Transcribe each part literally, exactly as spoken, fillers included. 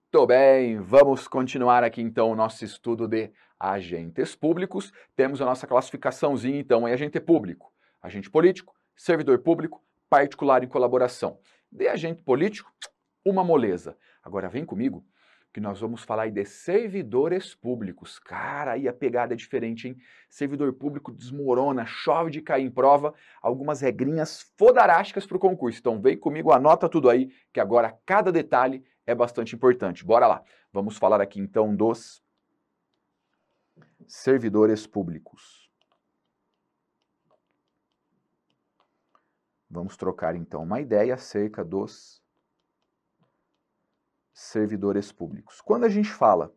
Muito bem, vamos continuar aqui então o nosso estudo de agentes públicos. Temos a nossa classificaçãozinha então em agente público, agente político, servidor público, particular e colaboração. De agente político, uma moleza. Agora vem comigo que nós vamos falar aí de servidores públicos. Cara, aí a pegada é diferente, hein? Servidor público desmorona, chove de cair em prova, algumas regrinhas fodarásticas para o concurso. Então vem comigo, anota tudo aí, que agora cada detalhe é bastante importante. Bora lá. Vamos falar aqui então dos servidores públicos. Vamos trocar então uma ideia acerca dos servidores públicos. Quando a gente fala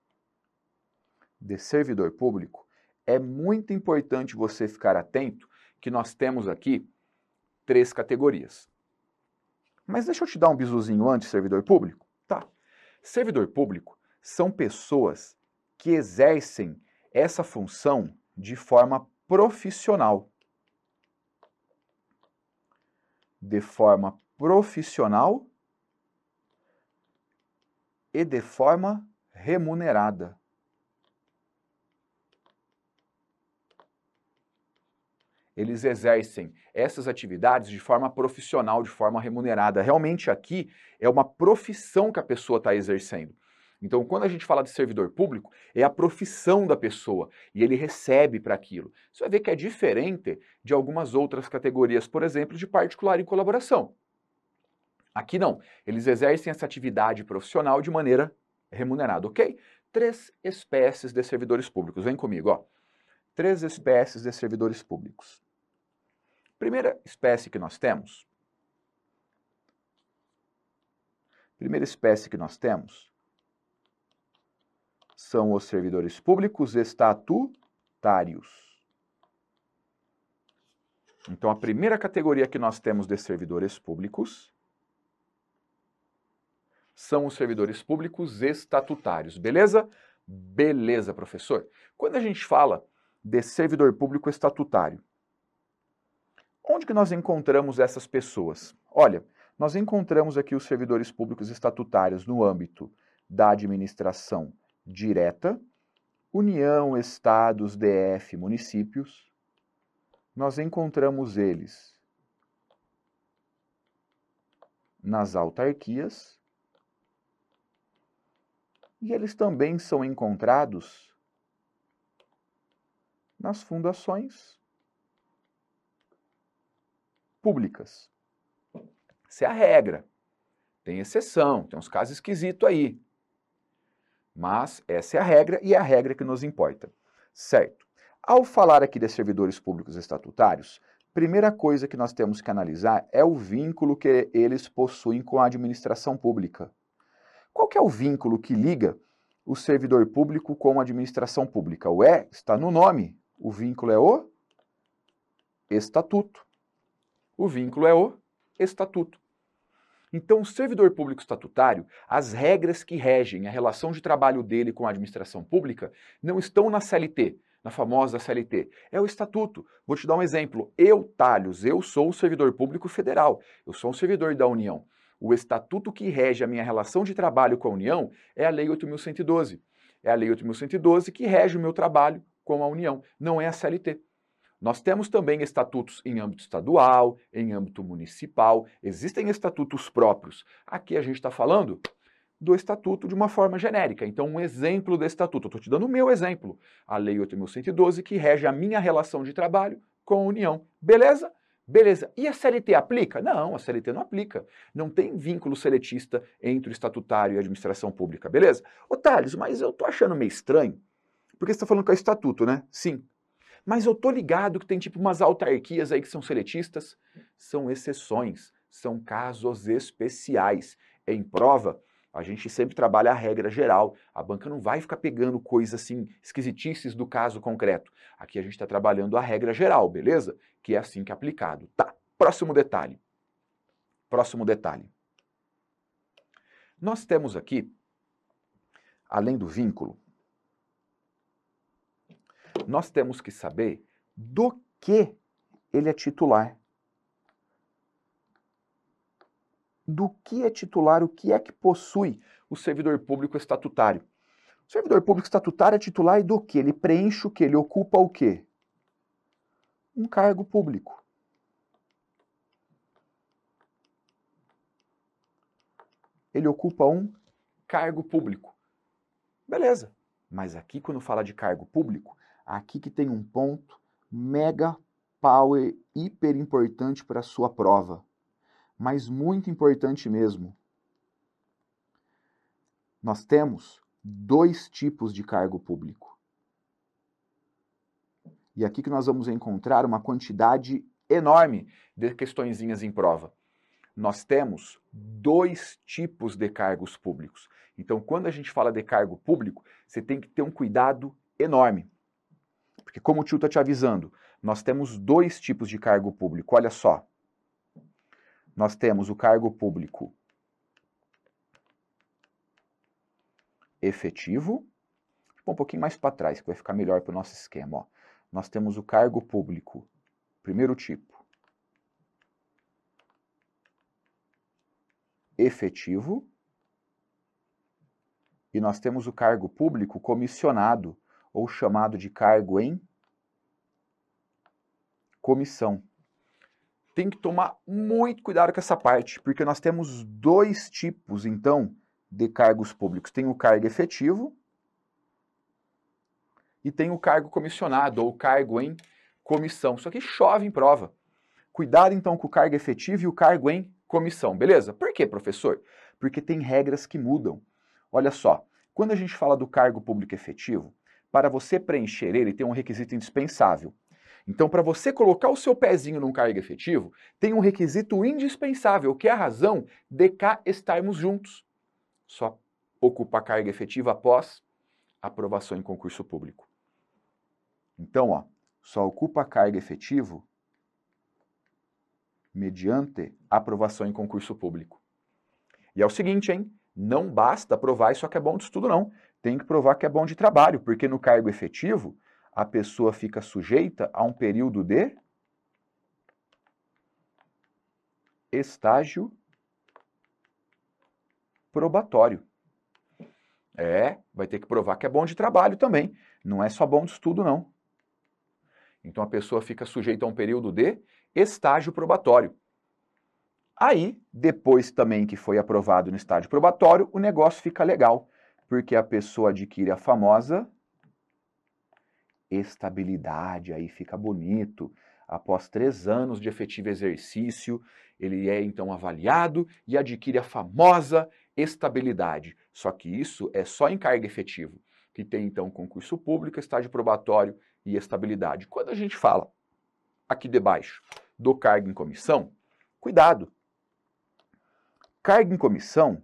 de servidor público, é muito importante você ficar atento que nós temos aqui três categorias. Mas deixa eu te dar um bisuzinho antes, servidor público. Tá. Servidor público são pessoas que exercem essa função de forma profissional. De forma profissional e de forma remunerada. Eles exercem essas atividades de forma profissional, de forma remunerada. Realmente aqui é uma profissão que a pessoa está exercendo. Então, quando a gente fala de servidor público, é a profissão da pessoa e ele recebe para aquilo. Você vai ver que é diferente de algumas outras categorias, por exemplo, de particular e colaboração. Aqui não, eles exercem essa atividade profissional de maneira remunerada, ok? Três espécies de servidores públicos. Vem comigo, ó. Três espécies de servidores públicos. Primeira espécie que nós temos, primeira espécie que nós temos são os servidores públicos estatutários. Então, a primeira categoria que nós temos de servidores públicos são os servidores públicos estatutários, beleza? Beleza, professor. Quando a gente fala de servidor público estatutário, onde que nós encontramos essas pessoas? Olha, nós encontramos aqui os servidores públicos estatutários no âmbito da administração direta, União, Estados, D F, municípios. Nós encontramos eles nas autarquias e eles também são encontrados nas fundações públicas. Essa é a regra. Tem exceção, tem uns casos esquisitos aí. Mas essa é a regra e é a regra que nos importa. Certo. Ao falar aqui de servidores públicos estatutários, primeira coisa que nós temos que analisar é o vínculo que eles possuem com a administração pública. Qual que é o vínculo que liga o servidor público com a administração pública? O é está no nome. O vínculo é o estatuto. O vínculo é o estatuto. Então, o servidor público estatutário, as regras que regem a relação de trabalho dele com a administração pública não estão na C L T, na famosa C L T. É o estatuto. Vou te dar um exemplo. Eu, Thales, eu sou o servidor público federal. Eu sou um servidor da União. O estatuto que rege a minha relação de trabalho com a União é a Lei oito mil cento e doze. É a Lei oito mil cento e doze que rege o meu trabalho com a União. Não é a C L T. Nós temos também estatutos em âmbito estadual, em âmbito municipal, existem estatutos próprios. Aqui a gente está falando do estatuto de uma forma genérica. Então, um exemplo de estatuto, eu estou te dando o meu exemplo, a Lei oito mil cento e doze, que rege a minha relação de trabalho com a União. Beleza? Beleza. E a C L T aplica? Não, a C L T não aplica. Não tem vínculo seletista entre o estatutário e a administração pública, beleza? Ô Thales, mas eu tô achando meio estranho, porque você está falando que é estatuto, né? Sim. Mas eu tô ligado que tem tipo umas autarquias aí que são seletistas. São exceções, são casos especiais. Em prova, a gente sempre trabalha a regra geral. A banca não vai ficar pegando coisas assim esquisitices do caso concreto. Aqui a gente está trabalhando a regra geral, beleza? Que é assim que é aplicado. Tá, próximo detalhe. Próximo detalhe. Nós temos aqui, além do vínculo, nós temos que saber do que ele é titular. do que é titular, o que é que possui o servidor público estatutário. O servidor público estatutário é titular do que? Ele preenche o que? Ele ocupa o quê? Um cargo público. Ele ocupa um cargo público. Beleza. Mas aqui, quando fala de cargo público, aqui que tem um ponto mega power, hiper importante para a sua prova. Mas muito importante mesmo. Nós temos dois tipos de cargo público. E aqui que nós vamos encontrar uma quantidade enorme de questõezinhas em prova. Nós temos dois tipos de cargos públicos. Então, quando a gente fala de cargo público, você tem que ter um cuidado enorme. Porque como o tio está te avisando, nós temos dois tipos de cargo público. Olha só. Nós temos o cargo público efetivo. Um pouquinho mais para trás, que vai ficar melhor para o nosso esquema. Ó. Nós temos o cargo público, primeiro tipo, efetivo. E nós temos o cargo público comissionado, ou chamado de cargo em comissão. Tem que tomar muito cuidado com essa parte, porque nós temos dois tipos, então, de cargos públicos. Tem o cargo efetivo e tem o cargo comissionado, ou cargo em comissão. Isso aqui chove em prova. Cuidado, então, com o cargo efetivo e o cargo em comissão, beleza? Por quê, professor? Porque tem regras que mudam. Olha só, quando a gente fala do cargo público efetivo, para você preencher ele tem um requisito indispensável. Então, para você colocar o seu pezinho num cargo efetivo, tem um requisito indispensável, que é a razão de cá estarmos juntos. Só ocupa cargo efetivo após aprovação em concurso público. Então, ó, só ocupa cargo efetivo mediante aprovação em concurso público. E é o seguinte, hein? Não basta provar isso que é bom de estudo, não. Tem que provar que é bom de trabalho, porque no cargo efetivo, a pessoa fica sujeita a um período de estágio probatório. É, vai ter que provar que é bom de trabalho também. Não é só bom de estudo, não. Então a pessoa fica sujeita a um período de estágio probatório. Aí, depois também que foi aprovado no estágio probatório, o negócio fica legal, porque a pessoa adquire a famosa estabilidade, aí fica bonito. Após três anos de efetivo exercício, ele é então avaliado e adquire a famosa estabilidade. Só que isso é só em cargo efetivo, que tem então concurso público, estágio probatório e estabilidade. Quando a gente fala aqui debaixo do cargo em comissão, cuidado. Cargo em comissão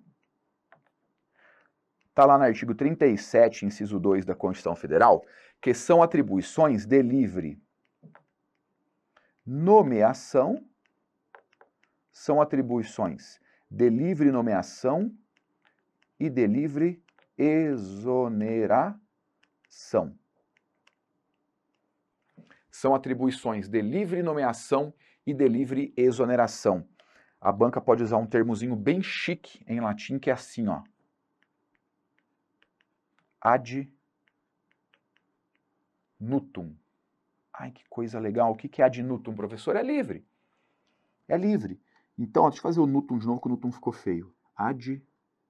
está lá no artigo trinta e sete, inciso dois da Constituição Federal, que são atribuições de livre nomeação, são atribuições de livre nomeação e de livre exoneração. São atribuições de livre nomeação e de livre exoneração. A banca pode usar um termozinho bem chique em latim, que é assim, ó. Ad nutum. Ai, que coisa legal. O que é ad nutum, professor? É livre. É livre. Então, ó, deixa eu fazer o nutum de novo, que o nutum ficou feio. Ad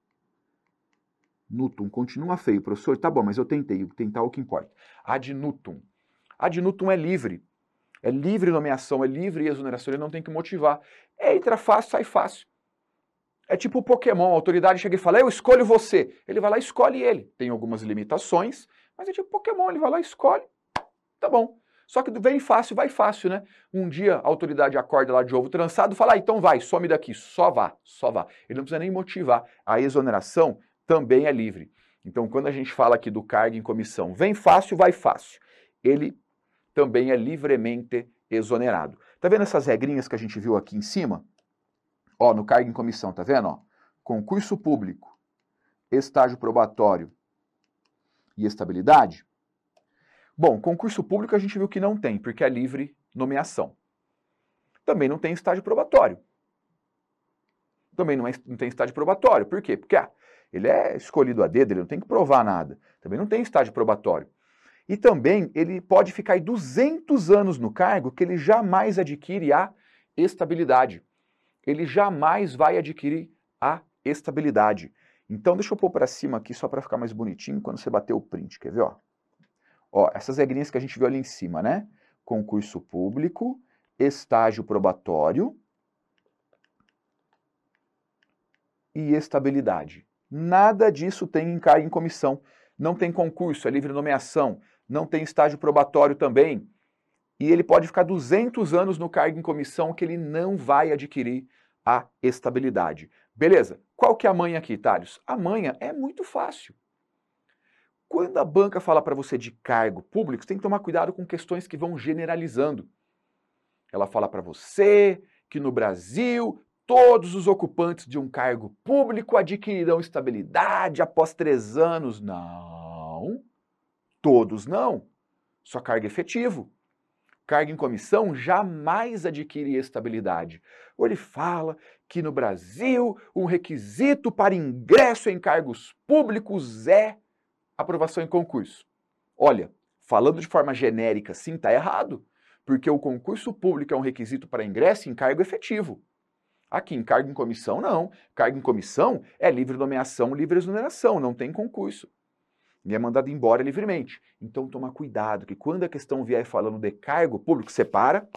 nutum. Continua feio, professor. Tá bom, mas eu tentei. Tentar é o que importa. Ad nutum. Ad nutum é livre. É livre nomeação, é livre exoneração. Ele não tem que motivar. Entra fácil, sai fácil. É tipo o Pokémon. A autoridade chega e fala, eu escolho você. Ele vai lá e escolhe ele. Tem algumas limitações, mas é tipo Pokémon. Ele vai lá e escolhe. Tá bom. Só que vem fácil, vai fácil, né? Um dia a autoridade acorda lá de ovo trançado e fala, ah, então vai, some daqui, só vá, só vá. Ele não precisa nem motivar. A exoneração também é livre. Então, quando a gente fala aqui do cargo em comissão, vem fácil, vai fácil. Ele também é livremente exonerado. Tá vendo essas regrinhas que a gente viu aqui em cima? Ó, no cargo em comissão, tá vendo? Ó, concurso público, estágio probatório e estabilidade. Bom, concurso público a gente viu que não tem, porque é livre nomeação. Também não tem estágio probatório. também não, é, não tem estágio probatório. Por quê? Porque ah, ele é escolhido a dedo, ele não tem que provar nada. Também não tem estágio probatório. E também ele pode ficar aí duzentos anos no cargo que ele jamais adquire a estabilidade. Ele jamais vai adquirir a estabilidade. Então deixa eu pôr para cima aqui só para ficar mais bonitinho quando você bater o print, quer ver? Ó? Ó, essas regrinhas que a gente viu ali em cima, né? Concurso público, estágio probatório e estabilidade. Nada disso tem em cargo em comissão. Não tem concurso, é livre nomeação. Não tem estágio probatório também. E ele pode ficar duzentos anos no cargo em comissão que ele não vai adquirir a estabilidade. Beleza? Qual que é a manha aqui, Thales? A manha é muito fácil. Quando a banca fala para você de cargo público, você tem que tomar cuidado com questões que vão generalizando. Ela fala para você que no Brasil todos os ocupantes de um cargo público adquirirão estabilidade após três anos. Não, todos não. Só cargo efetivo. Cargo em comissão jamais adquire estabilidade. Ou ele fala que no Brasil um requisito para ingresso em cargos públicos é aprovação em concurso. Olha, falando de forma genérica, sim, está errado, porque o concurso público é um requisito para ingresso em cargo efetivo. Aqui, em cargo em comissão, não. Cargo em comissão é livre nomeação, livre exoneração, não tem concurso. E é mandado embora livremente. Então, toma cuidado, que quando a questão vier falando de cargo público, separa,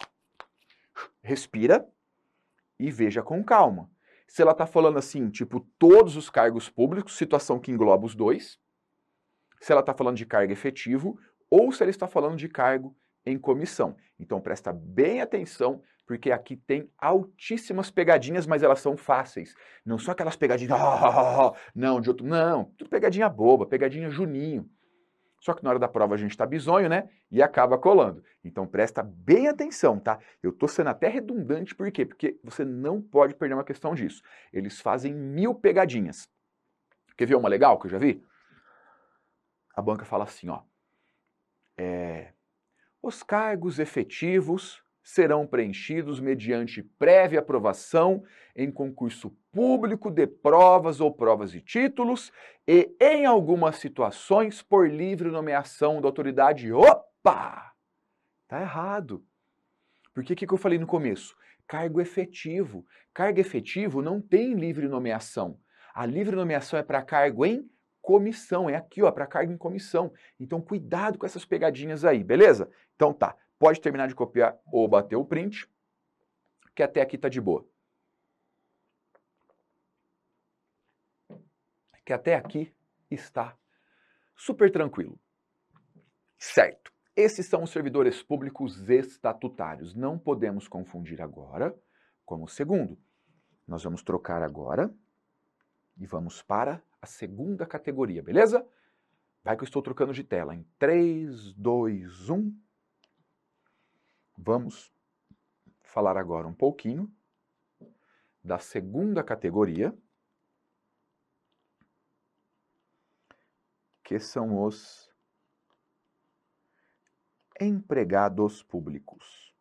respira e veja com calma. Se ela está falando assim, tipo, todos os cargos públicos, situação que engloba os dois, se ela está falando de cargo efetivo, ou se ela está falando de cargo em comissão. Então, presta bem atenção, porque aqui tem altíssimas pegadinhas, mas elas são fáceis. Não são aquelas pegadinhas, oh, não, de outro, não, tudo pegadinha boba, pegadinha juninho. Só que na hora da prova a gente tá bizonho, né? E acaba colando. Então presta bem atenção, tá? Eu tô sendo até redundante, por quê? Porque você não pode perder uma questão disso. Eles fazem mil pegadinhas. Quer ver uma legal que eu já vi? A banca fala assim, ó. É, os cargos efetivos serão preenchidos mediante prévia aprovação em concurso público de provas ou provas e títulos e, em algumas situações, por livre nomeação da autoridade. Opa! Tá errado. Porque o que, que eu falei no começo? Cargo efetivo. Cargo efetivo não tem livre nomeação. A livre nomeação é para cargo em comissão. É aqui, ó, para cargo em comissão. Então, cuidado com essas pegadinhas aí, beleza? Então tá. Pode terminar de copiar ou bater o print, que até aqui tá de boa. Que até aqui está super tranquilo. Certo. Esses são os servidores públicos estatutários. Não podemos confundir agora com o segundo. Nós vamos trocar agora e vamos para a segunda categoria, beleza? Vai que eu estou trocando de tela. Em três, dois, um... Vamos falar agora um pouquinho da segunda categoria, que são os empregados públicos.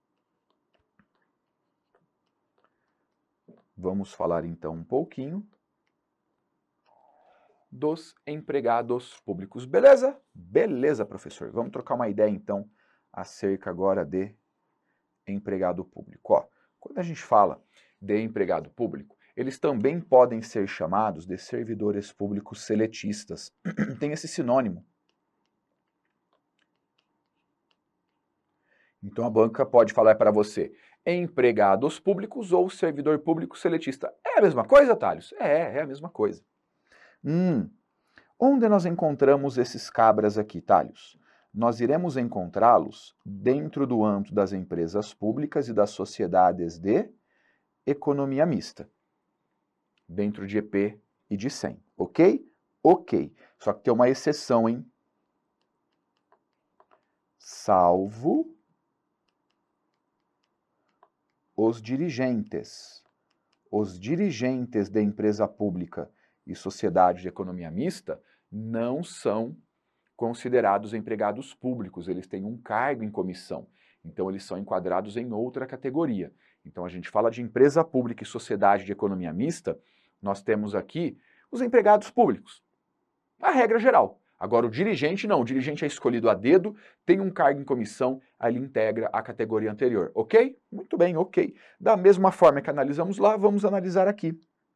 Vamos falar então um pouquinho dos empregados públicos, beleza? Beleza, professor. Vamos trocar uma ideia então acerca agora de empregado público. Ó, quando a gente fala de empregado público, eles também podem ser chamados de servidores públicos seletistas. Tem esse sinônimo. Então a banca pode falar para você empregados públicos ou servidor público seletista. É a mesma coisa, Thales? É, é a mesma coisa. Hum, onde nós encontramos esses cabras aqui, Thales? Nós iremos encontrá-los dentro do âmbito das empresas públicas e das sociedades de economia mista. Dentro de E P e de S E M, ok? Ok. Só que tem uma exceção, hein? Salvo os dirigentes. Os dirigentes de empresa pública e sociedade de economia mista não são considerados empregados públicos, eles têm um cargo em comissão, então eles são enquadrados em outra categoria. Então a gente fala de empresa pública e sociedade de economia mista, nós temos aqui os empregados públicos. A regra geral. Agora o dirigente não, o dirigente é escolhido a dedo, tem um cargo em comissão, aí ele integra a categoria anterior, ok? Muito bem, ok. Da mesma forma que analisamos lá, vamos analisar aqui.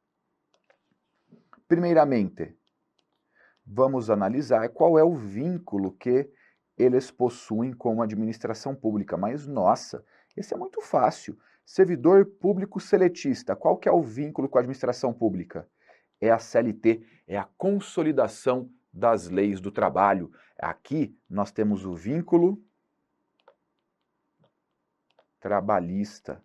Primeiramente, vamos analisar qual é o vínculo que eles possuem com a administração pública. Mas, nossa, esse é muito fácil. Servidor público seletista, qual que é o vínculo com a administração pública? É a C L T, é a consolidação das leis do trabalho. Aqui nós temos o vínculo trabalhista.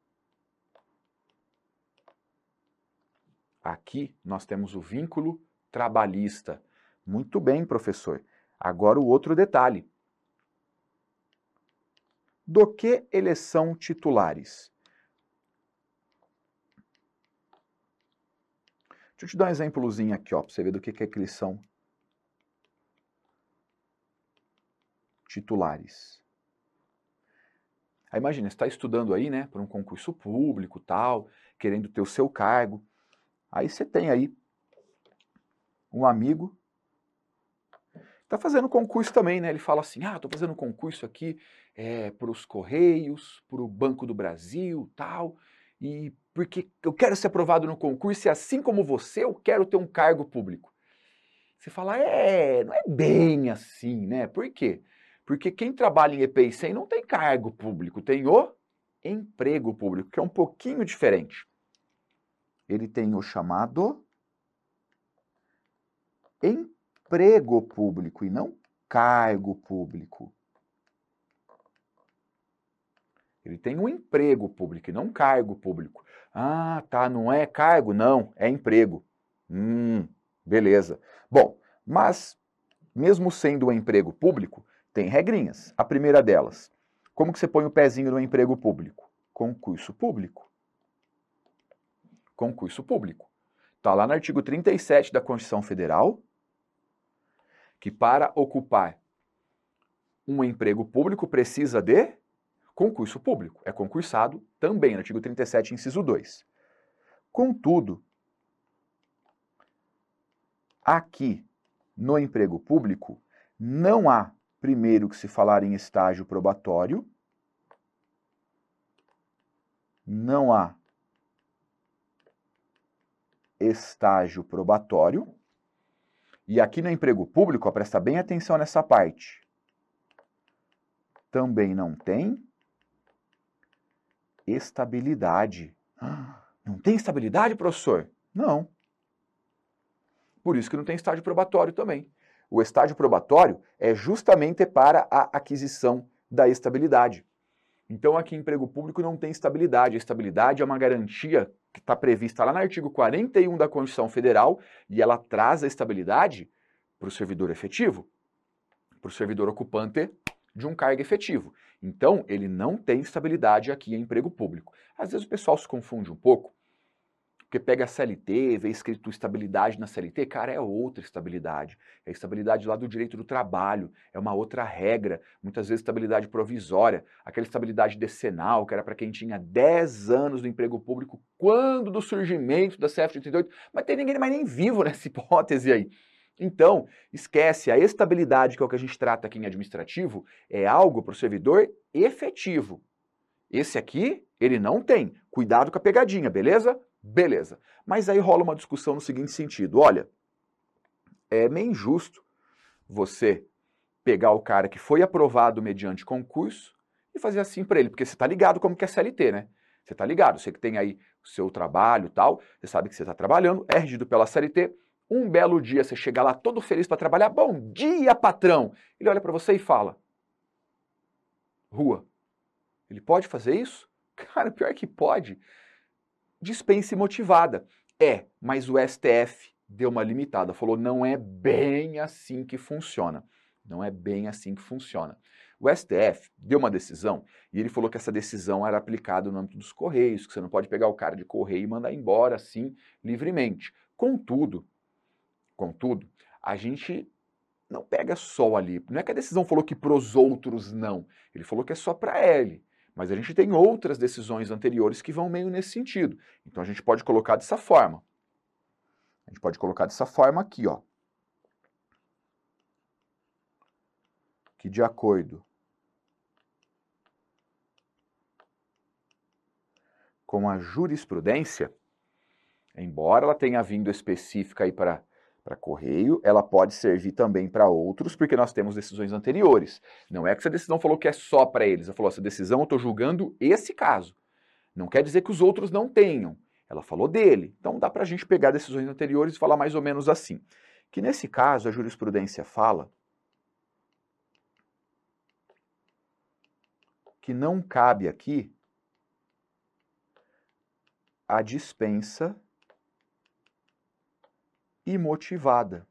Aqui nós temos o vínculo trabalhista. Muito bem, professor. Agora o outro detalhe. Do que eles são titulares? Deixa eu te dar um exemplozinho aqui, ó, para você ver do que, que, é que eles são titulares. Aí imagina, você está estudando aí, né, para um concurso público, tal, querendo ter o seu cargo. Aí você tem aí um amigo, está fazendo concurso também, né? Ele fala assim, ah, estou fazendo concurso aqui é, para os Correios, para o Banco do Brasil, tal, e porque eu quero ser aprovado no concurso e assim como você, eu quero ter um cargo público. Você fala, é, não é bem assim, né? Por quê? Porque quem trabalha em E P I cem não tem cargo público, tem o emprego público, que é um pouquinho diferente. Ele tem o chamado emprego público e não cargo público. Ele tem um emprego público e não cargo público. Ah, tá, não é cargo? Não, é emprego. Hum, beleza. Bom, mas mesmo sendo um emprego público, tem regrinhas. A primeira delas, como que você põe o pezinho no emprego público? Concurso público. Concurso público. Está lá no artigo trinta e sete da Constituição Federal, que para ocupar um emprego público precisa de concurso público. É concursado também no artigo trinta e sete, inciso dois. Contudo, aqui no emprego público não há, primeiro, que se falar em estágio probatório, não há estágio probatório, e aqui no emprego público, ó, presta bem atenção nessa parte, também não tem estabilidade. Não tem estabilidade, professor? Não. Por isso que não tem estágio probatório também. O estágio probatório é justamente para a aquisição da estabilidade. Então aqui em emprego público não tem estabilidade. A estabilidade é uma garantia que está prevista lá no artigo quarenta e um da Constituição Federal e ela traz a estabilidade para o servidor efetivo, para o servidor ocupante de um cargo efetivo. Então, ele não tem estabilidade aqui em emprego público. Às vezes o pessoal se confunde um pouco, porque pega a C L T, vê escrito estabilidade na C L T, cara, é outra estabilidade. É a estabilidade lá do direito do trabalho, é uma outra regra, muitas vezes estabilidade provisória, aquela estabilidade decenal, que era para quem tinha dez anos no emprego público, quando do surgimento da C F de trinta e oito, mas tem ninguém mais nem vivo nessa hipótese aí. Então, esquece, a estabilidade, que é o que a gente trata aqui em administrativo, é algo para o servidor efetivo. Esse aqui, ele não tem. Cuidado com a pegadinha, beleza? Beleza. Mas aí rola uma discussão no seguinte sentido, olha, é meio injusto você pegar o cara que foi aprovado mediante concurso e fazer assim para ele, porque você tá ligado como que é C L T, né? Você tá ligado, você que tem aí o seu trabalho e tal, você sabe que você está trabalhando, é regido pela C L T, um belo dia você chega lá todo feliz para trabalhar, bom dia, patrão! Ele olha para você e fala, rua, ele pode fazer isso? Cara, pior que pode. Dispensa motivada. É, mas o S T F deu uma limitada, falou não é bem assim que funciona. Não é bem assim que funciona. O S T F deu uma decisão e ele falou que essa decisão era aplicada no âmbito dos Correios, que você não pode pegar o cara de correio e mandar embora assim livremente. Contudo, contudo, a gente não pega só ali. Não é que a decisão falou que pros outros não. Ele falou que é só para ele. Mas a gente tem outras decisões anteriores que vão meio nesse sentido. Então a gente pode colocar dessa forma. A gente pode colocar dessa forma aqui, ó. Que de acordo com a jurisprudência, embora ela tenha vindo específica aí para para Correio, ela pode servir também para outros, porque nós temos decisões anteriores. Não é que essa decisão falou que é só para eles. Ela falou, essa decisão eu estou julgando esse caso. Não quer dizer que os outros não tenham. Ela falou dele. Então dá para a gente pegar decisões anteriores e falar mais ou menos assim. Que nesse caso a jurisprudência fala que não cabe aqui a dispensa imotivada.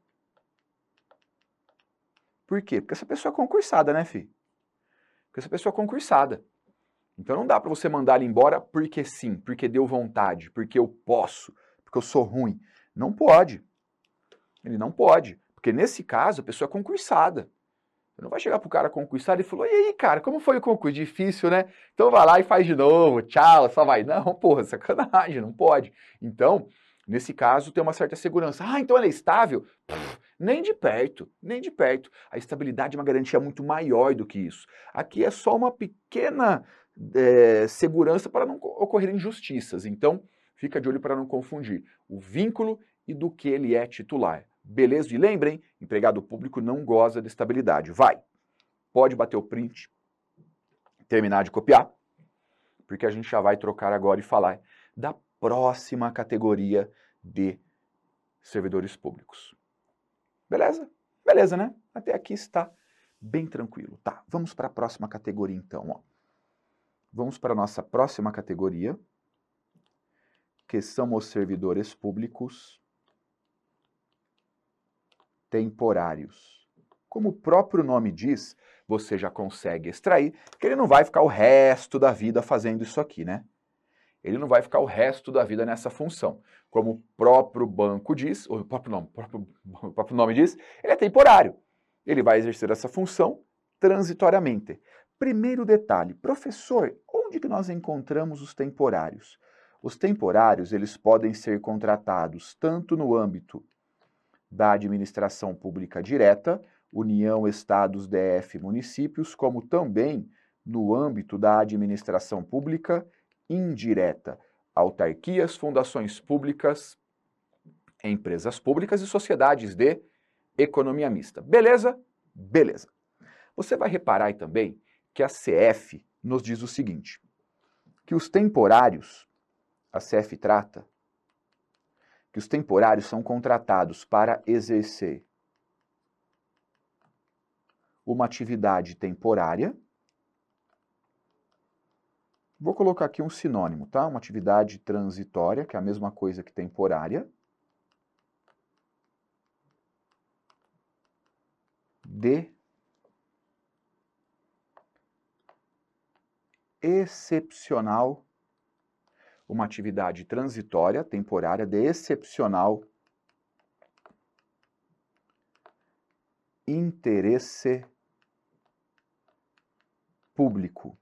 Por quê? Porque essa pessoa é concursada, né, fi? Porque essa pessoa é concursada. Então não dá para você mandar ele embora porque sim, porque deu vontade, porque eu posso, porque eu sou ruim. Não pode. Ele não pode. Porque nesse caso a pessoa é concursada. Você não vai chegar pro cara concursado e falar, e aí, cara, como foi o concurso? Difícil, né? Então vai lá e faz de novo, tchau, só vai. Não, porra, sacanagem, não pode. Então, nesse caso, tem uma certa segurança. Ah, então ela é estável? Pff, nem de perto, nem de perto. A estabilidade é uma garantia muito maior do que isso. Aqui é só uma pequena é, segurança para não ocorrerem injustiças. Então, fica de olho para não confundir o vínculo e do que ele é titular. Beleza? E lembrem, empregado público não goza de estabilidade. Vai, pode bater o print, terminar de copiar, porque a gente já vai trocar agora e falar da próxima categoria de servidores públicos. Beleza? Beleza, né? Até aqui está bem tranquilo. Tá, vamos para a próxima categoria então. Ó. Vamos para a nossa próxima categoria, que são os servidores públicos temporários. Como o próprio nome diz, você já consegue extrair que ele não vai ficar o resto da vida fazendo isso aqui, né? Ele não vai ficar o resto da vida nessa função. Como o próprio banco diz, ou o próprio nome, o próprio, o próprio nome diz, ele é temporário. Ele vai exercer essa função transitoriamente. Primeiro detalhe, professor, onde que nós encontramos os temporários? Os temporários, eles podem ser contratados tanto no âmbito da administração pública direta, União, Estados, D F, municípios, como também no âmbito da administração pública indireta, autarquias, fundações públicas, empresas públicas e sociedades de economia mista. Beleza? Beleza. Você vai reparar aí também que a C F nos diz o seguinte, que os temporários, a C F trata, que os temporários são contratados para exercer uma atividade temporária. Vou colocar aqui um sinônimo, tá? Uma atividade transitória, que é a mesma coisa que temporária. De excepcional, uma atividade transitória, temporária, de excepcional interesse público.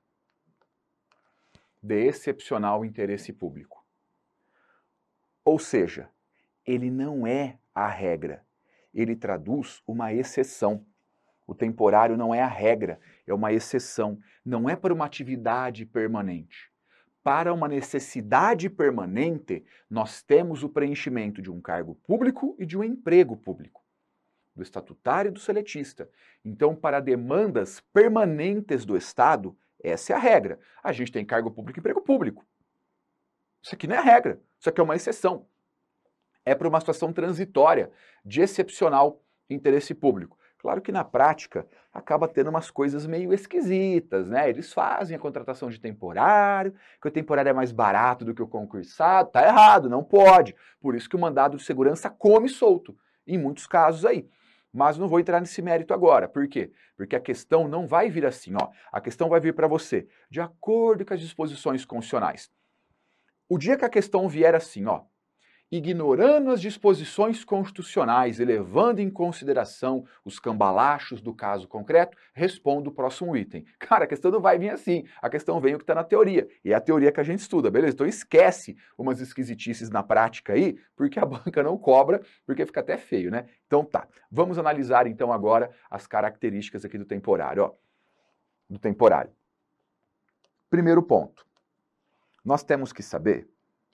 De excepcional interesse público. Ou seja, ele não é a regra, ele traduz uma exceção. O temporário não é a regra, é uma exceção. Não é para uma atividade permanente. Para uma necessidade permanente, nós temos o preenchimento de um cargo público e de um emprego público, do estatutário e do seletista. Então, para demandas permanentes do Estado, essa é a regra. A gente tem cargo público e emprego público. Isso aqui não é a regra, isso aqui é uma exceção. É para uma situação transitória, de excepcional interesse público. Claro que na prática acaba tendo umas coisas meio esquisitas, né? Eles fazem a contratação de temporário, que o temporário é mais barato do que o concursado. Tá errado, não pode. Por isso que o mandado de segurança come solto, em muitos casos aí. Mas não vou entrar nesse mérito agora. Por quê? Porque a questão não vai vir assim, ó. A questão vai vir para você, de acordo com as disposições constitucionais. O dia que a questão vier assim, ó, ignorando as disposições constitucionais e levando em consideração os cambalachos do caso concreto, respondo o próximo item. Cara, a questão não vai vir assim, a questão vem o que está na teoria, e é a teoria que a gente estuda, beleza? Então esquece umas esquisitices na prática aí, porque a banca não cobra, porque fica até feio, né? Então tá, vamos analisar então agora as características aqui do temporário, ó. Do temporário. Primeiro ponto, nós temos que saber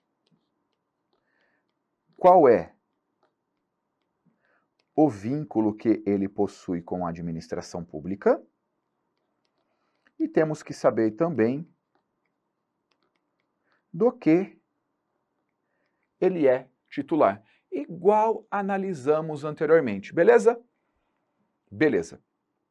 qual é o vínculo que ele possui com a administração pública e temos que saber também do que ele é titular, igual analisamos anteriormente, beleza? Beleza.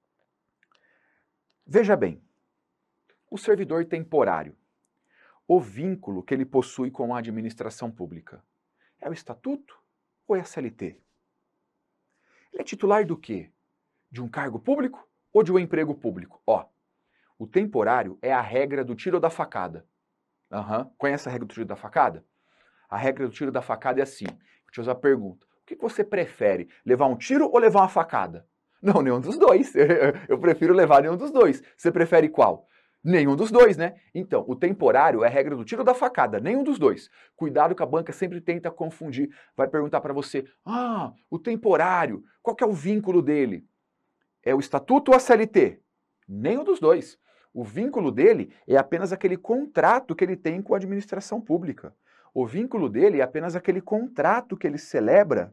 Veja bem, o servidor temporário, o vínculo que ele possui com a administração pública, é o estatuto ou é a C L T? Ele é titular do quê? De um cargo público ou de um emprego público? Ó, o temporário é a regra do tiro ou da facada. Uhum. Conhece a regra do tiro da facada? A regra do tiro da facada é assim. Vou te fazer uma pergunta. O que você prefere? Levar um tiro ou levar uma facada? Não, nenhum dos dois. Eu prefiro levar nenhum dos dois. Você prefere qual? Nenhum dos dois, né? Então, o temporário é a regra do tiro ou da facada, nenhum dos dois. Cuidado que a banca sempre tenta confundir. Vai perguntar para você, ah, o temporário, qual que é o vínculo dele? É o estatuto ou a C L T? Nenhum dos dois. O vínculo dele é apenas aquele contrato que ele tem com a administração pública. O vínculo dele é apenas aquele contrato que ele celebra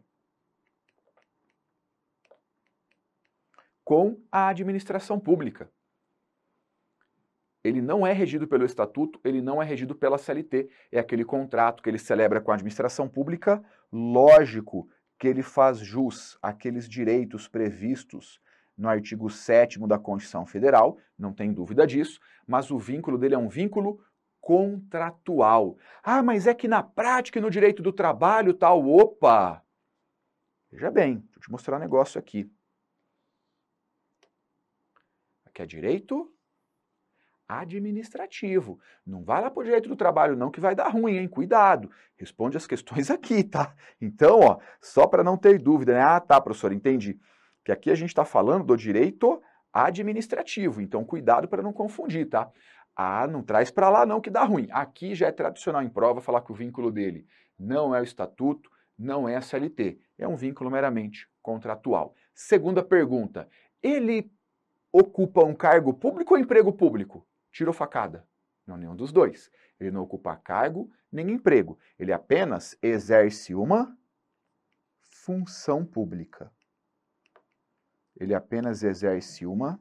com a administração pública. Ele não é regido pelo estatuto, ele não é regido pela C L T. É aquele contrato que ele celebra com a administração pública, lógico que ele faz jus àqueles direitos previstos no artigo sétimo da Constituição Federal, não tem dúvida disso, mas o vínculo dele é um vínculo contratual. Ah, mas é que na prática e no direito do trabalho tal, opa! Veja bem, deixa eu te mostrar um negócio aqui. Aqui é direito administrativo. Não vai lá pro direito do trabalho não que vai dar ruim, hein? Cuidado. Responde as questões aqui, tá? Então, ó, só para não ter dúvida, né? Ah, tá, professor, entendi. Que aqui a gente está falando do direito administrativo, então cuidado para não confundir, tá? Ah, não traz para lá não que dá ruim. Aqui já é tradicional em prova falar que o vínculo dele não é o estatuto, não é a C L T. É um vínculo meramente contratual. Segunda pergunta, ele ocupa um cargo público ou emprego público? Tiro ou facada? Não, nenhum dos dois. Ele não ocupa cargo nem emprego. Ele apenas exerce uma função pública. Ele apenas exerce uma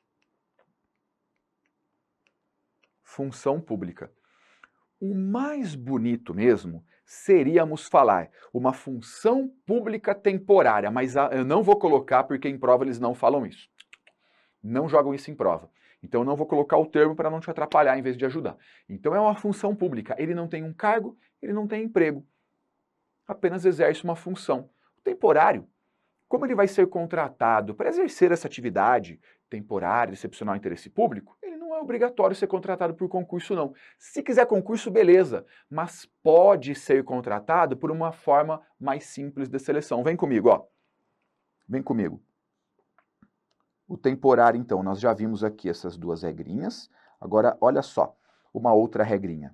função pública. O mais bonito mesmo seríamos falar uma função pública temporária, mas eu não vou colocar porque em prova eles não falam isso. Não jogam isso em prova. Então eu não vou colocar o termo para não te atrapalhar em vez de ajudar. Então é uma função pública. Ele não tem um cargo, ele não tem emprego. Apenas exerce uma função. O temporário, como ele vai ser contratado para exercer essa atividade temporária, excepcional interesse público, ele não é obrigatório ser contratado por concurso, não. Se quiser concurso, beleza, mas pode ser contratado por uma forma mais simples de seleção. Vem comigo, ó. Vem comigo. O temporário, então, nós já vimos aqui essas duas regrinhas. Agora, olha só, uma outra regrinha.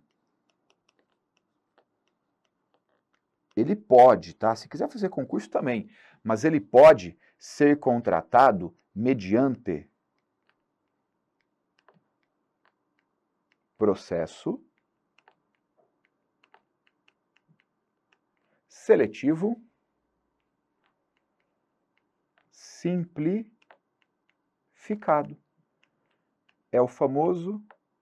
Ele pode, tá? Se quiser fazer concurso também, mas ele pode ser contratado mediante processo seletivo simplificado. É o famoso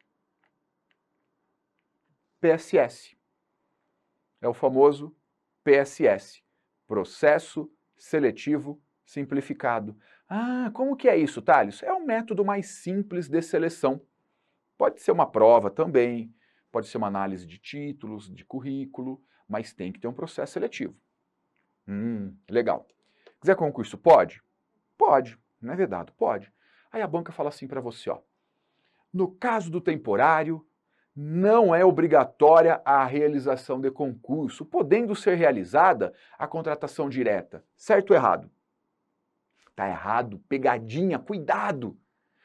P S S. É o famoso P S S, Processo Seletivo Simplificado. Ah, como que é isso, Thales? É um método mais simples de seleção. Pode ser uma prova também, pode ser uma análise de títulos, de currículo, mas tem que ter um processo seletivo. Hum, legal. Quiser concurso, pode? Pode, não é vedado, pode. Aí a banca fala assim para você, ó, no caso do temporário, não é obrigatória a realização de concurso, podendo ser realizada a contratação direta. Certo ou errado? Tá errado, pegadinha, cuidado!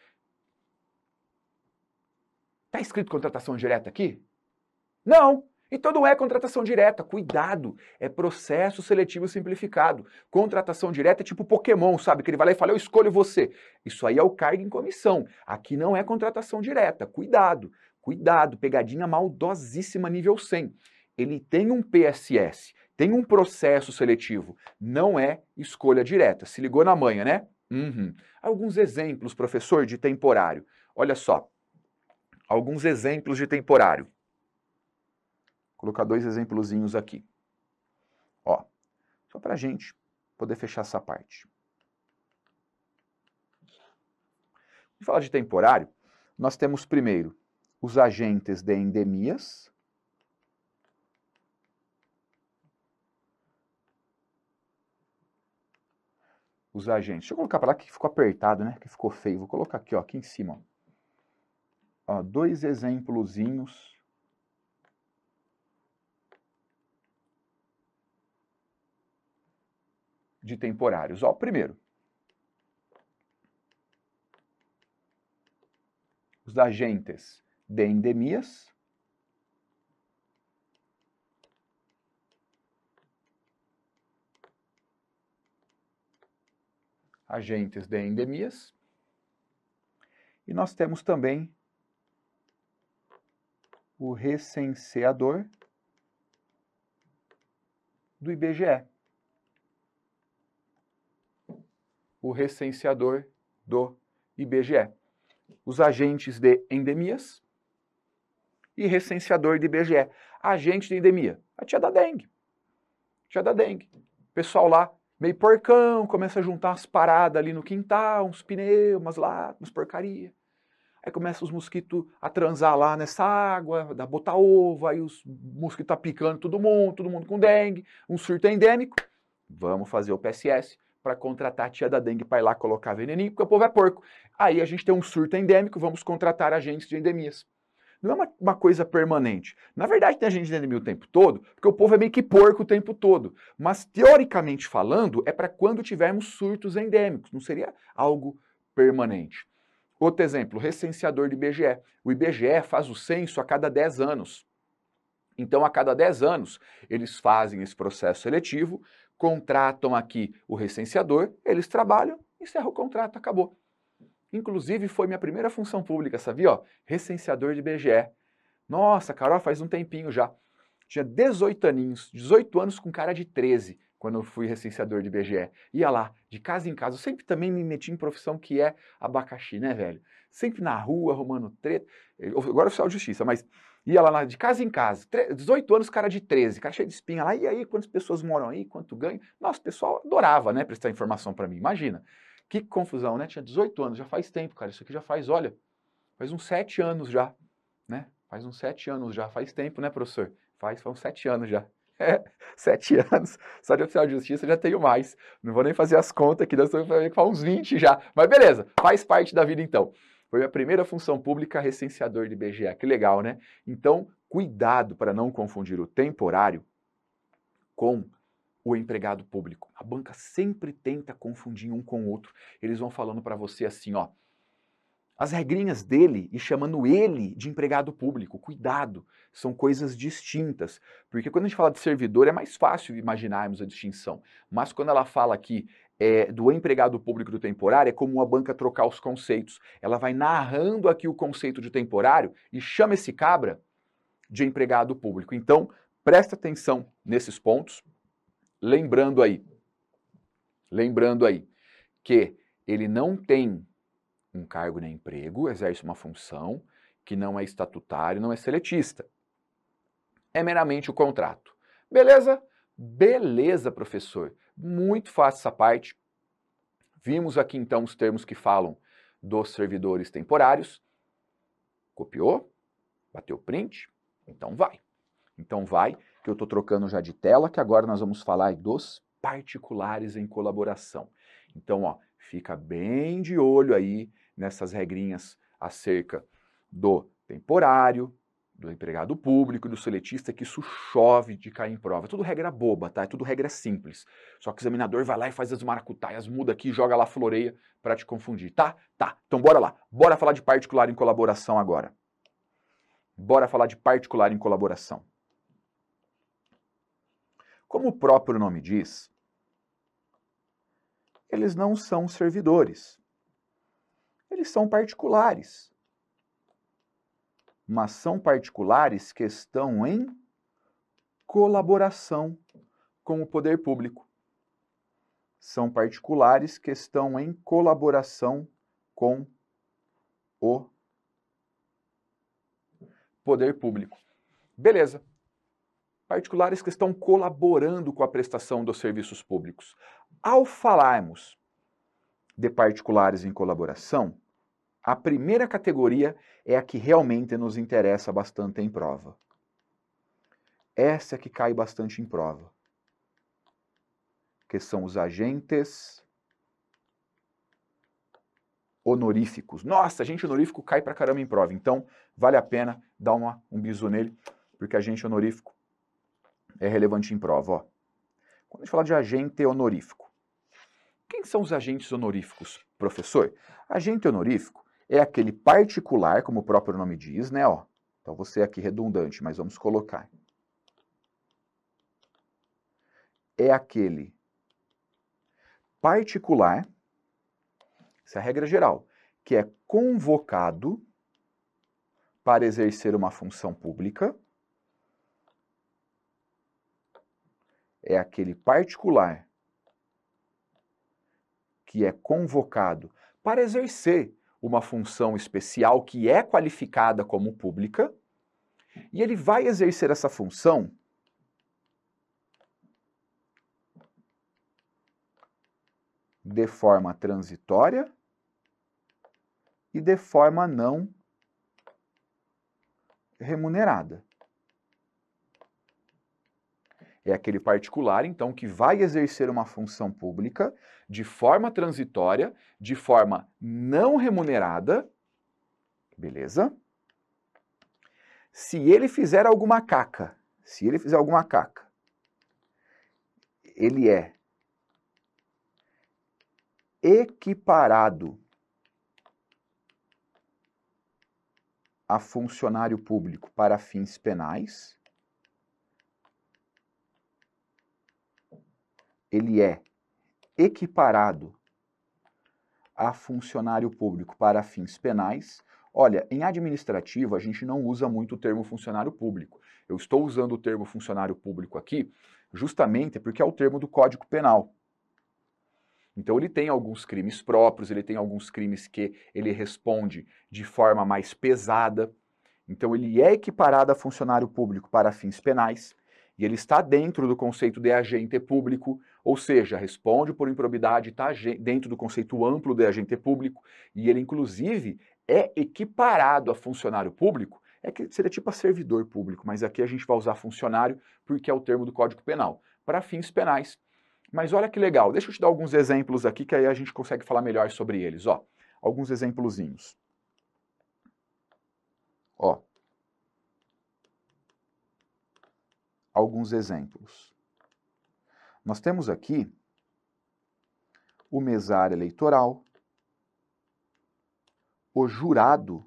Tá escrito contratação direta aqui? Não! Então não é contratação direta, cuidado, é processo seletivo simplificado. Contratação direta é tipo Pokémon, sabe? Que ele vai lá e fala, eu escolho você. Isso aí é o cargo em comissão. Aqui não é contratação direta, cuidado, cuidado, pegadinha maldosíssima nível cem. Ele tem um P S S, tem um processo seletivo, não é escolha direta. Se ligou na manha, né? Uhum. Alguns exemplos, professor, de temporário. Olha só, alguns exemplos de temporário. Vou colocar dois exemplozinhos aqui. Ó, só para a gente poder fechar essa parte. Vamos falar de temporário. Nós temos primeiro os agentes de endemias. Os agentes. Deixa eu colocar para lá que ficou apertado, né? Que ficou feio. Vou colocar aqui, ó, aqui em cima. Ó, dois exemplozinhos. De temporários. Ó, primeiro, os agentes de endemias. Agentes de endemias. E nós temos também o recenseador do I B G E. O recenseador do I B G E. Os agentes de endemias e recenseador de I B G E. Agente de endemia, a tia da dengue. Tia da dengue. O pessoal lá, meio porcão, começa a juntar umas paradas ali no quintal, uns pneus, umas lá, umas porcaria. Aí começa os mosquitos a transar lá nessa água, dá botar ovo, aí os mosquitos tá picando todo mundo, todo mundo com dengue, um surto endêmico. Vamos fazer o P S S para contratar a tia da dengue para ir lá colocar veneninho, porque o povo é porco. Aí a gente tem um surto endêmico, vamos contratar agentes de endemias. Não é uma, uma coisa permanente. Na verdade, tem agente de endemia o tempo todo, porque o povo é meio que porco o tempo todo. Mas, teoricamente falando, é para quando tivermos surtos endêmicos, não seria algo permanente. Outro exemplo, recenseador de I B G E. O I B G E faz o censo a cada dez anos. Então, a cada dez anos, eles fazem esse processo seletivo, contratam aqui o recenseador, eles trabalham, encerra o contrato, acabou. Inclusive, foi minha primeira função pública, sabia? Ó, recenseador de I B G E. Nossa, Carol, faz um tempinho já. Tinha dezoito aninhos, dezoito anos com cara de treze, quando eu fui recenseador de I B G E. Ia lá, de casa em casa. Eu sempre também me meti em profissão que é abacaxi, né, velho? Sempre na rua, arrumando treta. Agora é oficial de justiça, mas ia lá de casa em casa. dezoito anos, cara de treze, cara cheio de espinha lá. E aí, quantas pessoas moram aí? Quanto ganha? Nossa, o pessoal adorava, né, prestar informação para mim. Imagina. Que confusão, né? Tinha dezoito anos, já faz tempo, cara. Isso aqui já faz, olha, faz uns sete anos já, né? Faz uns sete anos já, faz tempo, né, professor? Faz, faz uns sete anos já. É, sete anos. Só de oficial de justiça já tenho mais. Não vou nem fazer as contas aqui, nós vamos ver que faz uns vinte já. Mas beleza, faz parte da vida então. Foi a primeira função pública recenseador de I B G E. Que legal, né? Então, cuidado para não confundir o temporário com o empregado público. A banca sempre tenta confundir um com o outro. Eles vão falando para você assim, ó, as regrinhas dele e chamando ele de empregado público. Cuidado, são coisas distintas. Porque quando a gente fala de servidor é mais fácil imaginarmos a distinção. Mas quando ela fala aqui é, do empregado público do temporário, é como a banca trocar os conceitos. Ela vai narrando aqui o conceito de temporário e chama esse cabra de empregado público. Então, presta atenção nesses pontos. Lembrando aí, lembrando aí, que ele não tem um cargo nem emprego, exerce uma função que não é estatutário, não é seletista. É meramente o contrato. Beleza? Beleza, professor. Muito fácil essa parte. Vimos aqui então os termos que falam dos servidores temporários. Copiou? Bateu print? Então vai. Então vai, que eu estou trocando já de tela, que agora nós vamos falar dos particulares em colaboração. Então, ó, fica bem de olho aí nessas regrinhas acerca do temporário, do empregado público e do seletista, que isso chove de cair em prova. É tudo regra boba, tá? É tudo regra simples. Só que o examinador vai lá e faz as maracutaias, muda aqui, joga lá, floreia para te confundir, tá? Tá, então bora lá. Bora falar de particular em colaboração agora. Bora falar de particular em colaboração. Como o próprio nome diz, eles não são servidores. Eles são particulares. Mas são particulares que estão em colaboração com o poder público. São particulares que estão em colaboração com o poder público. Beleza. Particulares que estão colaborando com a prestação dos serviços públicos. Ao falarmos de particulares em colaboração, a primeira categoria é a que realmente nos interessa bastante em prova. Essa é que cai bastante em prova. Que são os agentes honoríficos. Nossa, agente honorífico cai pra caramba em prova. Então, vale a pena dar uma, um bisu nele, porque agente honorífico é relevante em prova. Ó. Quando a gente fala de agente honorífico, quem são os agentes honoríficos, professor? Agente honorífico é aquele particular, como o próprio nome diz, né? Ó, então você aqui redundante, mas vamos colocar. É aquele particular, essa é a regra geral, que é convocado para exercer uma função pública. É aquele particular que é convocado para exercer uma função especial que é qualificada como pública, e ele vai exercer essa função de forma transitória e de forma não remunerada. É aquele particular, então, que vai exercer uma função pública de forma transitória, de forma não remunerada, beleza? Se ele fizer alguma caca, se ele fizer alguma caca, ele é equiparado a funcionário público para fins penais. Ele é equiparado a funcionário público para fins penais. Olha, em administrativo a gente não usa muito o termo funcionário público. Eu estou usando o termo funcionário público aqui justamente porque é o termo do Código Penal. Então ele tem alguns crimes próprios, ele tem alguns crimes que ele responde de forma mais pesada. Então ele é equiparado a funcionário público para fins penais. E ele está dentro do conceito de agente público, ou seja, responde por improbidade, está dentro do conceito amplo de agente público, e ele, inclusive, é equiparado a funcionário público, é que seria tipo a servidor público, mas aqui a gente vai usar funcionário porque é o termo do Código Penal, para fins penais. Mas olha que legal, deixa eu te dar alguns exemplos aqui, que aí a gente consegue falar melhor sobre eles. Ó, alguns exemplozinhos. Ó. Alguns exemplos. Nós temos aqui o mesário eleitoral, o jurado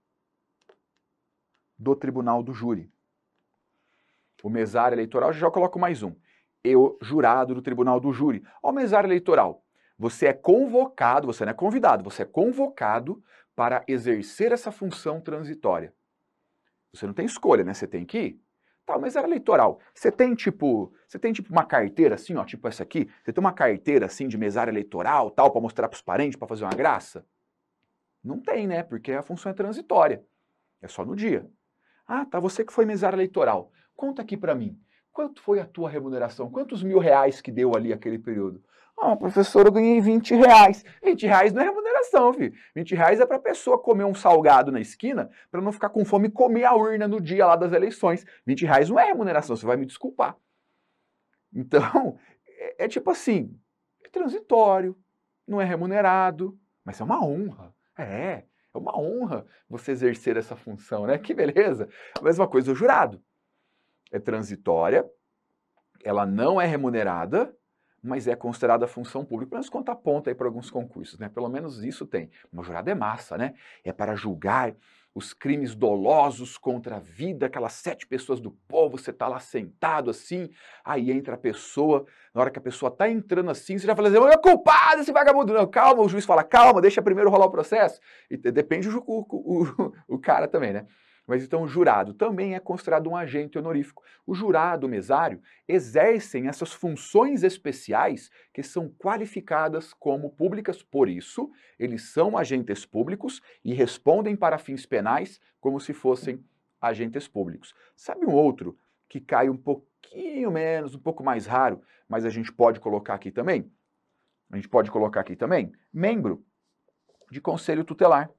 do tribunal do júri. O mesário eleitoral, já coloco mais um. E o jurado do tribunal do júri. Ó, o mesário eleitoral. Você é convocado, você não é convidado, você é convocado para exercer essa função transitória. Você não tem escolha, né? Você tem que ir. Tá, mas era eleitoral. Você tem tipo, você tem tipo uma carteira assim, ó, tipo essa aqui? Você tem uma carteira assim de mesário eleitoral, tal, para mostrar pros parentes, para fazer uma graça? Não tem, né? Porque a função é transitória. É só no dia. Ah, tá, você que foi mesário eleitoral. Conta aqui para mim. Quanto foi a tua remuneração? Quantos mil reais que deu ali aquele período? Ah, professor, eu ganhei vinte reais. vinte reais não é remuneração, filho. vinte reais é para a pessoa comer um salgado na esquina para não ficar com fome e comer a urna no dia lá das eleições. vinte reais não é remuneração, você vai me desculpar. Então, é, é tipo assim, é transitório, não é remunerado, mas é uma honra. É, É uma honra você exercer essa função, né? Que beleza! A mesma coisa o jurado. É transitória, ela não é remunerada, mas é considerada função pública, pelo menos quanto aponta aí para alguns concursos, né? Pelo menos isso tem. Uma jurada é massa, né? É para julgar os crimes dolosos contra a vida, aquelas sete pessoas do povo, você tá lá sentado assim, aí entra a pessoa, na hora que a pessoa tá entrando assim, você já fala assim, é culpado esse vagabundo. Não, calma, o juiz fala, calma, deixa primeiro rolar o processo. E depende o, o, o, o cara também, né? Mas então o jurado também é considerado um agente honorífico. O jurado, o mesário, exercem essas funções especiais que são qualificadas como públicas, por isso, eles são agentes públicos e respondem para fins penais como se fossem agentes públicos. Sabe um outro que cai um pouquinho menos, um pouco mais raro, mas a gente pode colocar aqui também? A gente pode colocar aqui também? Membro de conselho tutelar.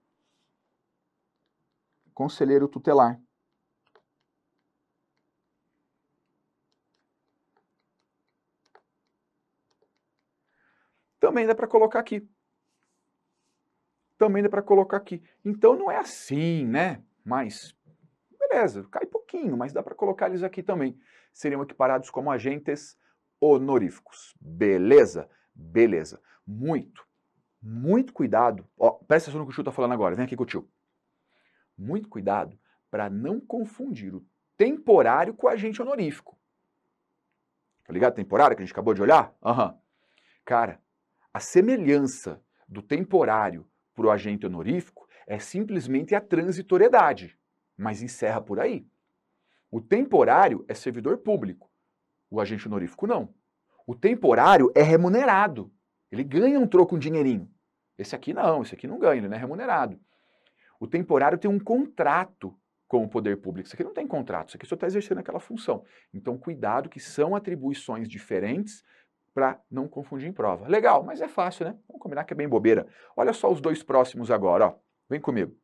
Conselheiro tutelar. Também dá para colocar aqui. Também dá para colocar aqui. Então não é assim, né? Mas, beleza, cai pouquinho, mas dá para colocar eles aqui também. Seriam equiparados como agentes honoríficos. Beleza? Beleza. Muito, muito cuidado. Ó, presta atenção no que o tio está falando agora. Vem aqui com o tio. Muito cuidado para não confundir o temporário com o agente honorífico. Tá ligado? Temporário que a gente acabou de olhar? Aham. Uhum. Cara, a semelhança do temporário para o agente honorífico é simplesmente a transitoriedade, mas encerra por aí. O temporário é servidor público, o agente honorífico não. O temporário é remunerado, ele ganha um troco, um dinheirinho. Esse aqui não, esse aqui não ganha, ele não é remunerado. O temporário tem um contrato com o poder público, isso aqui não tem contrato, isso aqui só está exercendo aquela função. Então cuidado que são atribuições diferentes para não confundir em prova. Legal, mas é fácil, né? Vamos combinar que é bem bobeira. Olha só os dois próximos agora, ó. Vem comigo.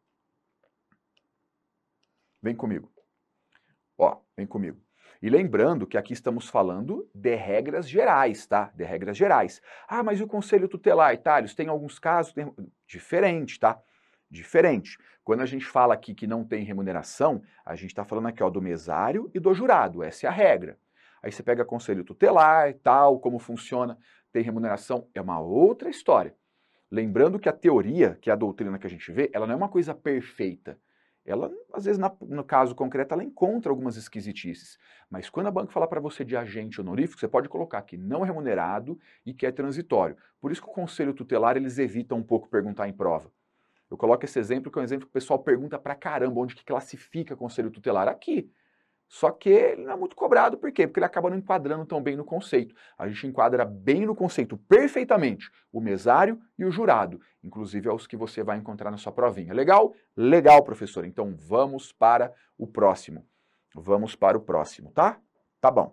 Vem comigo. Ó, vem comigo. E lembrando que aqui estamos falando de regras gerais, tá? De regras gerais. Ah, mas e o conselho tutelar, Thales? Tem alguns casos tem... diferente, tá? Diferente. Quando a gente fala aqui que não tem remuneração, a gente está falando aqui ó, do mesário e do jurado. Essa é a regra. Aí você pega conselho tutelar e tal, como funciona, tem remuneração, é uma outra história. Lembrando que a teoria, que é a doutrina que a gente vê, ela não é uma coisa perfeita. Ela, às vezes, na, no caso concreto, ela encontra algumas esquisitices. Mas quando a banca fala para você de agente honorífico, você pode colocar que não é remunerado e que é transitório. Por isso que o conselho tutelar, eles evitam um pouco perguntar em prova. Eu coloco esse exemplo que é um exemplo que o pessoal pergunta pra caramba, onde que classifica conselho tutelar? Aqui. Só que ele não é muito cobrado, por quê? Porque ele acaba não enquadrando tão bem no conceito. A gente enquadra bem no conceito, perfeitamente, o mesário e o jurado. Inclusive é os que você vai encontrar na sua provinha. Legal? Legal, professor. Então vamos para o próximo. Vamos para o próximo, tá? Tá bom.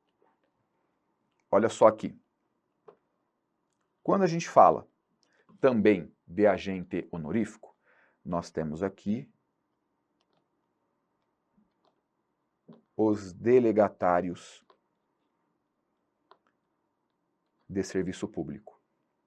Olha só aqui. Quando a gente fala também de agente honorífico, nós temos aqui os delegatários de serviço público.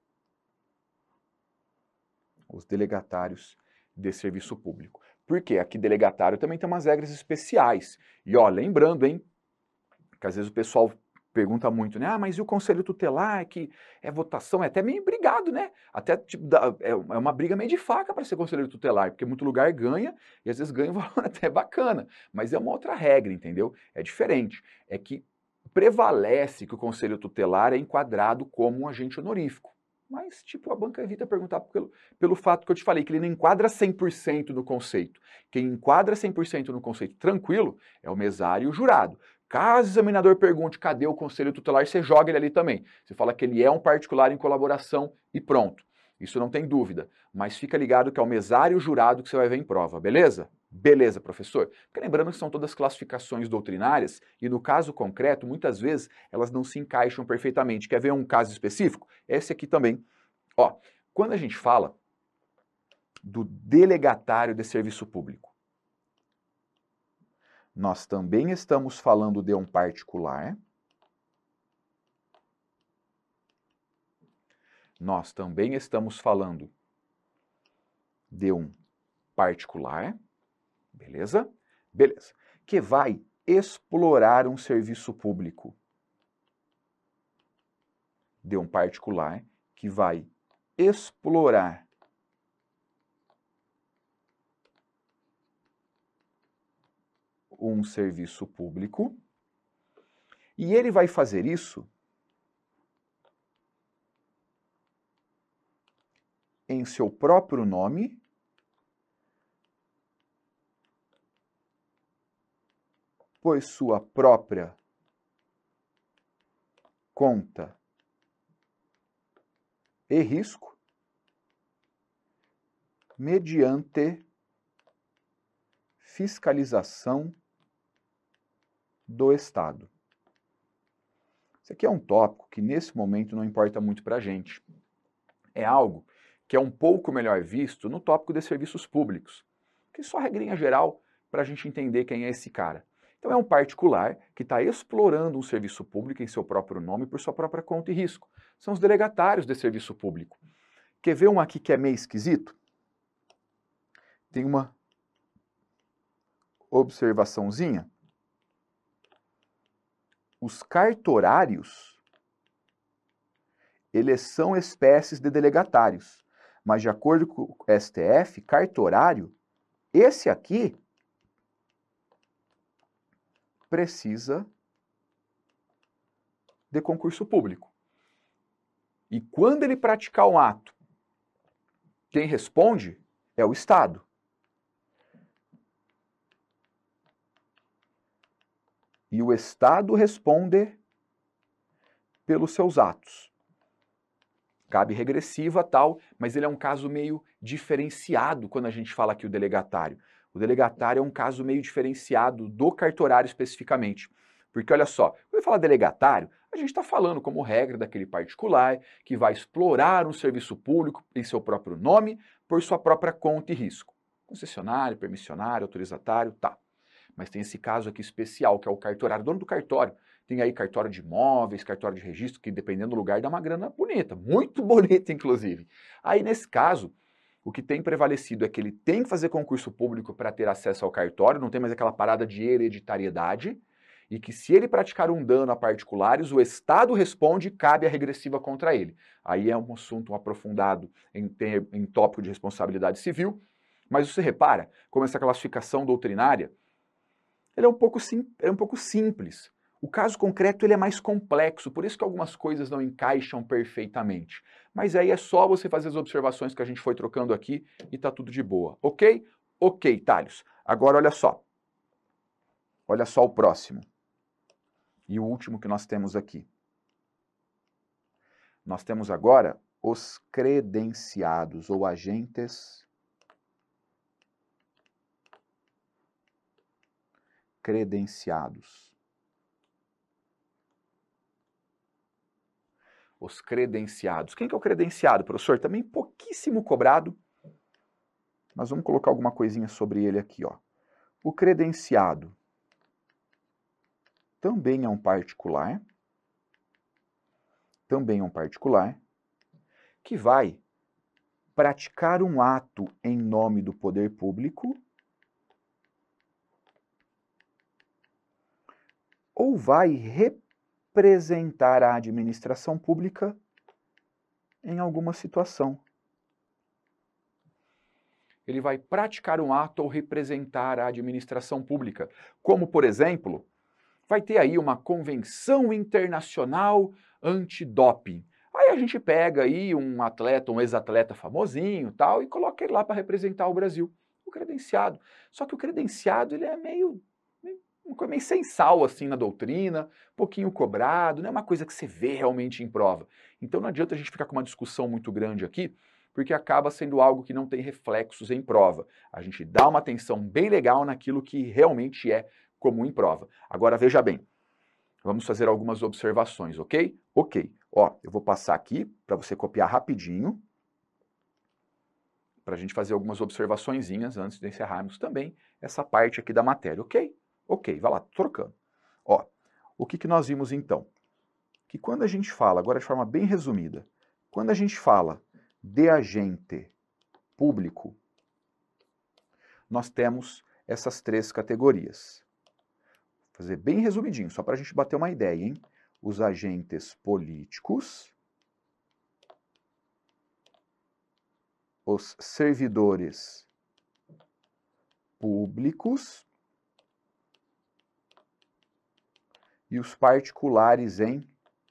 Os delegatários de serviço público. Por quê? Aqui delegatário também tem umas regras especiais. E ó, lembrando, hein, que às vezes o pessoal pergunta muito, né? Ah, mas e o conselho tutelar, que é votação, é até meio brigado, né? Até tipo, é uma briga meio de faca para ser conselheiro tutelar, porque muito lugar ganha, e às vezes ganha um valor até bacana. Mas é uma outra regra, entendeu? É diferente. É que prevalece que o conselho tutelar é enquadrado como um agente honorífico. Mas, tipo, a banca evita perguntar pelo, pelo fato que eu te falei, que ele não enquadra cem por cento no conceito. Quem enquadra cem por cento no conceito tranquilo é o mesário e o jurado. Caso o examinador pergunte cadê o conselho tutelar, você joga ele ali também. Você fala que ele é um particular em colaboração e pronto. Isso não tem dúvida. Mas fica ligado que é o mesário e o jurado que você vai ver em prova, beleza? Beleza, professor. Porque lembrando que são todas classificações doutrinárias e no caso concreto, muitas vezes, elas não se encaixam perfeitamente. Quer ver um caso específico? Esse aqui também. Ó, quando a gente fala do delegatário de serviço público, nós também estamos falando de um particular. Nós também estamos falando de um particular, beleza? Beleza. Que vai explorar um serviço público. De um particular que vai explorar um serviço público, e ele vai fazer isso em seu próprio nome, por sua própria conta e risco, mediante fiscalização do Estado. Isso aqui é um tópico que nesse momento não importa muito para a gente. É algo que é um pouco melhor visto no tópico de serviços públicos, que só regrinha geral para a gente entender quem é esse cara. Então é um particular que está explorando um serviço público em seu próprio nome por sua própria conta e risco. São os delegatários de serviço público. Quer ver um aqui que é meio esquisito? Tem uma observaçãozinha. Os cartorários, eles são espécies de delegatários, mas de acordo com o S T F, cartorário, esse aqui precisa de concurso público. E quando ele praticar um ato, quem responde é o Estado. E o Estado responde pelos seus atos. Cabe regressiva, tal, mas ele é um caso meio diferenciado quando a gente fala aqui o delegatário. O delegatário é um caso meio diferenciado do cartorário especificamente. Porque olha só, quando eu falar delegatário, a gente está falando como regra daquele particular que vai explorar um serviço público em seu próprio nome por sua própria conta e risco. Concessionário, permissionário, autorizatário, tá. Mas tem esse caso aqui especial, que é o cartorário, dono do cartório. Tem aí cartório de imóveis, cartório de registro, que dependendo do lugar dá uma grana bonita, muito bonita inclusive. Aí nesse caso, o que tem prevalecido é que ele tem que fazer concurso público para ter acesso ao cartório, não tem mais aquela parada de hereditariedade, e que se ele praticar um dano a particulares, o Estado responde e cabe a regressiva contra ele. Aí é um assunto aprofundado em, em tópico de responsabilidade civil, mas você repara como essa classificação doutrinária ele é um pouco, sim, é um pouco simples. O caso concreto ele é mais complexo, por isso que algumas coisas não encaixam perfeitamente. Mas aí é só você fazer as observações que a gente foi trocando aqui e tá tudo de boa, ok? Ok, Thales. Agora olha só. Olha só o próximo. E o último que nós temos aqui. Nós temos agora os credenciados ou agentes credenciados. Os credenciados. Quem que é o credenciado, professor? Também pouquíssimo cobrado, mas vamos colocar alguma coisinha sobre ele aqui, ó. O credenciado também é um particular, também é um particular, que vai praticar um ato em nome do poder público ou vai representar a administração pública em alguma situação. Ele vai praticar um ato ou representar a administração pública, como, por exemplo, vai ter aí uma convenção internacional antidoping. Aí a gente pega aí um atleta, um ex-atleta famosinho tal, e coloca ele lá para representar o Brasil, o credenciado. Só que o credenciado ele é meio, meio, meio sem sal assim na doutrina, um pouquinho cobrado, não é uma coisa que você vê realmente em prova. Então não adianta a gente ficar com uma discussão muito grande aqui, porque acaba sendo algo que não tem reflexos em prova. A gente dá uma atenção bem legal naquilo que realmente é comum em prova. Agora veja bem, vamos fazer algumas observações, ok? Ok. Ó, eu vou passar aqui para você copiar rapidinho, para a gente fazer algumas observaçõezinhas antes de encerrarmos também essa parte aqui da matéria, ok? Ok, vai lá, trocando. Ó, o que, que nós vimos então? Que quando a gente fala, agora de forma bem resumida, quando a gente fala de agente público, nós temos essas três categorias. Vou fazer bem resumidinho, só para a gente bater uma ideia, hein? Os agentes políticos, os servidores públicos e os particulares em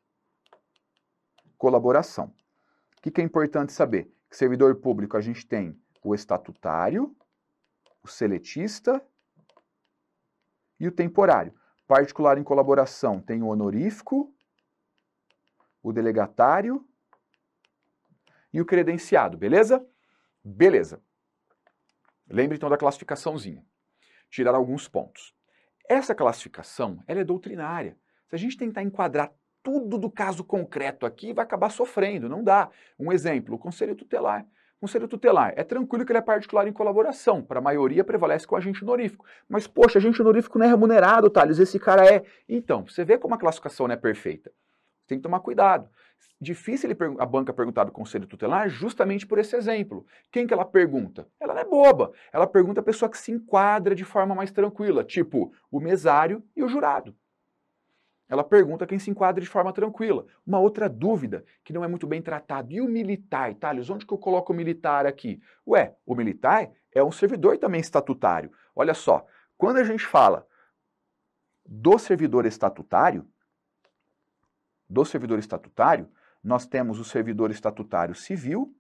colaboração. O que, que é importante saber? Que servidor público a gente tem o estatutário, o seletista e o temporário. Particular em colaboração tem o honorífico, o delegatário e o credenciado, beleza? Beleza. Lembre então da classificaçãozinha. Tirar alguns pontos. Essa classificação, ela é doutrinária. Se a gente tentar enquadrar tudo do caso concreto aqui, vai acabar sofrendo, não dá. Um exemplo, o conselho tutelar. O conselho tutelar, é tranquilo que ele é particular em colaboração, para a maioria prevalece com o agente honorífico. Mas, poxa, agente honorífico não é remunerado, Thales, esse cara é... Então, você vê como a classificação não é perfeita. Tem que tomar cuidado. Difícil ele, a banca perguntar do conselho tutelar justamente por esse exemplo. Quem que ela pergunta? Ela não é boba. Ela pergunta a pessoa que se enquadra de forma mais tranquila, tipo o mesário e o jurado. Ela pergunta quem se enquadra de forma tranquila. Uma outra dúvida que não é muito bem tratada. E o militar, Thales, onde que eu coloco o militar aqui? Ué, o militar é um servidor também estatutário. Olha só, quando a gente fala do servidor estatutário, do servidor estatutário, nós temos o servidor estatutário civil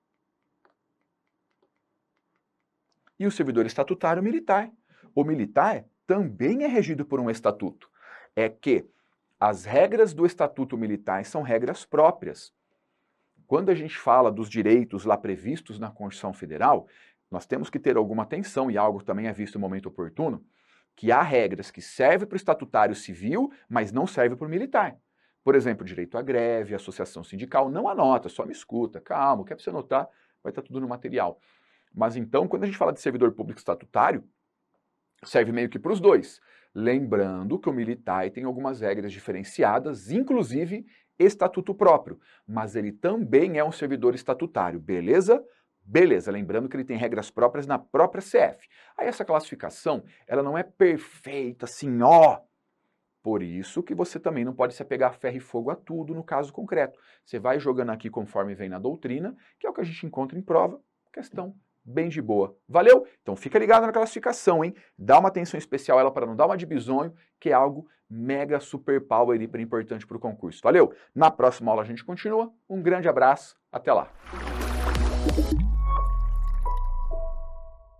e o servidor estatutário militar. O militar também é regido por um estatuto. É que as regras do estatuto militar são regras próprias. Quando a gente fala dos direitos lá previstos na Constituição Federal, nós temos que ter alguma atenção, e algo também é visto no momento oportuno, que há regras que servem para o estatutário civil, mas não servem para o militar. Por exemplo, direito à greve, associação sindical, não anota, só me escuta, calma, o que é para você anotar, vai estar tudo no material. Mas então, quando a gente fala de servidor público estatutário, serve meio que para os dois. Lembrando que o militar tem algumas regras diferenciadas, inclusive estatuto próprio, mas ele também é um servidor estatutário, beleza? Beleza, lembrando que ele tem regras próprias na própria C F. Aí essa classificação, ela não é perfeita assim, ó. Por isso que você também não pode se apegar a ferro e fogo a tudo no caso concreto. Você vai jogando aqui conforme vem na doutrina, que é o que a gente encontra em prova, questão bem de boa. Valeu? Então fica ligado na classificação, hein? Dá uma atenção especial a ela para não dar uma de bisonho, que é algo mega super power e hiper importante para o concurso. Valeu? Na próxima aula a gente continua. Um grande abraço, até lá!